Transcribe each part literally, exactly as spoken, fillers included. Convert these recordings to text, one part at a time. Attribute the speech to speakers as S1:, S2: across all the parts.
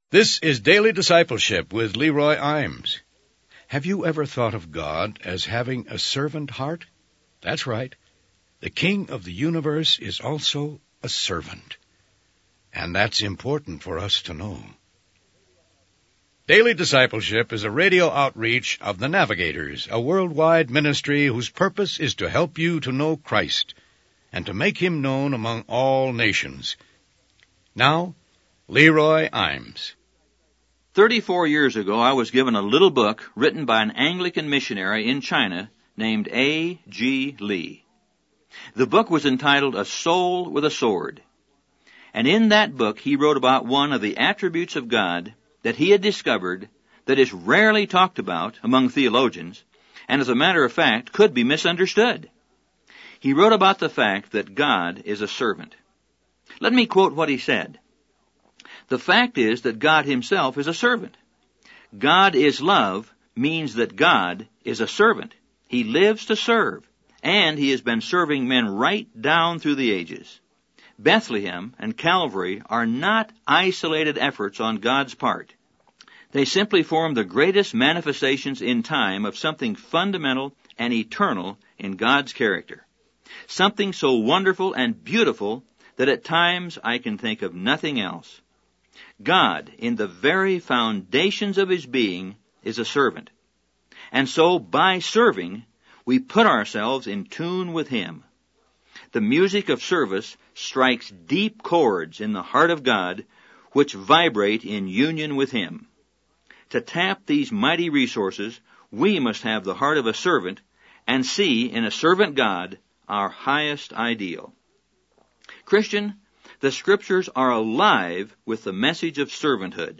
S1: This is Daily Discipleship with Leroy Imes. Have you ever thought of God as having a servant heart? That's right. The King of the universe is also a servant. And that's important for us to know. Daily Discipleship is a radio outreach of the Navigators, a worldwide ministry whose purpose is to help you to know Christ and to make Him known among all nations. Now, Leroy Imes.
S2: Thirty-four years ago, I was given a little book written by an Anglican missionary in China named A G Lee. The book was entitled A Soul with a Sword. And in that book, he wrote about one of the attributes of God that he had discovered that is rarely talked about among theologians, and as a matter of fact, could be misunderstood. He wrote about the fact that God is a servant. Let me quote what he said. The fact is that God himself is a servant. God is love means that God is a servant. He lives to serve, and he has been serving men right down through the ages. Bethlehem and Calvary are not isolated efforts on God's part. They simply form the greatest manifestations in time of something fundamental and eternal in God's character. Something so wonderful and beautiful that at times I can think of nothing else. God, in the very foundations of his being, is a servant. And so, by serving, we put ourselves in tune with him. The music of service strikes deep chords in the heart of God, which vibrate in union with him. To tap these mighty resources, we must have the heart of a servant and see in a servant God our highest ideal. Christian, the Scriptures are alive with the message of servanthood.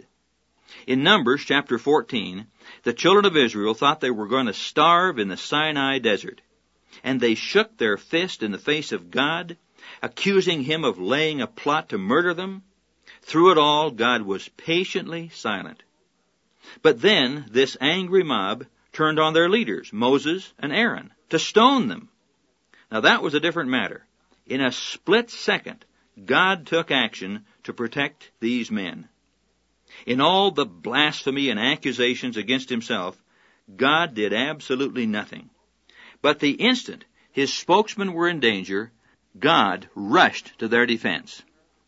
S2: In Numbers chapter fourteen, the children of Israel thought they were going to starve in the Sinai desert, and they shook their fist in the face of God, accusing him of laying a plot to murder them. Through it all, God was patiently silent. But then this angry mob turned on their leaders, Moses and Aaron, to stone them. Now that was a different matter. In a split second, God took action to protect these men. In all the blasphemy and accusations against himself, God did absolutely nothing. But the instant his spokesmen were in danger, God rushed to their defense.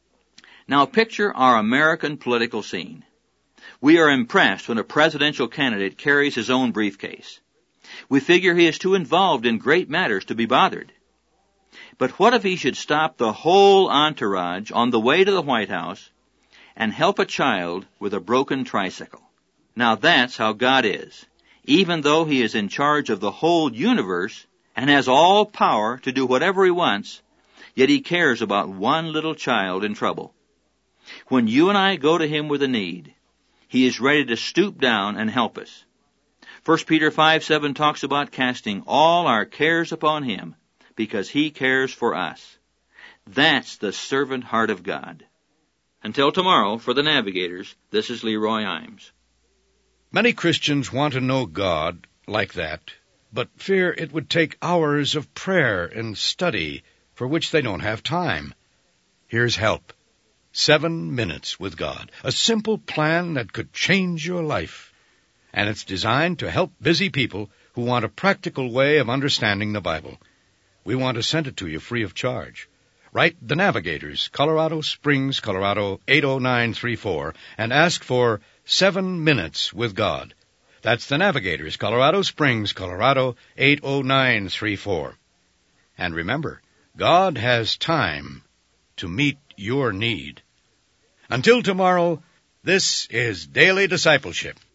S2: Now picture our American political scene. We are impressed when a presidential candidate carries his own briefcase. We figure he is too involved in great matters to be bothered. But what if he should stop the whole entourage on the way to the White House and help a child with a broken tricycle? Now that's how God is. Even though he is in charge of the whole universe and has all power to do whatever he wants, yet he cares about one little child in trouble. When you and I go to him with a need, he is ready to stoop down and help us. First Peter five seven talks about casting all our cares upon him, because he cares for us. That's the servant heart of God. Until tomorrow, for the Navigators, this is Leroy Imes.
S1: Many Christians want to know God like that, but fear it would take hours of prayer and study for which they don't have time. Here's help. Seven minutes with God. A simple plan that could change your life. And it's designed to help busy people who want a practical way of understanding the Bible. We want to send it to you free of charge. Write The Navigators, Colorado Springs, Colorado eight oh nine three four, and ask for Seven Minutes with God. That's The Navigators, Colorado Springs, Colorado eight oh nine three four. And remember, God has time to meet your need. Until tomorrow, this is Daily Discipleship.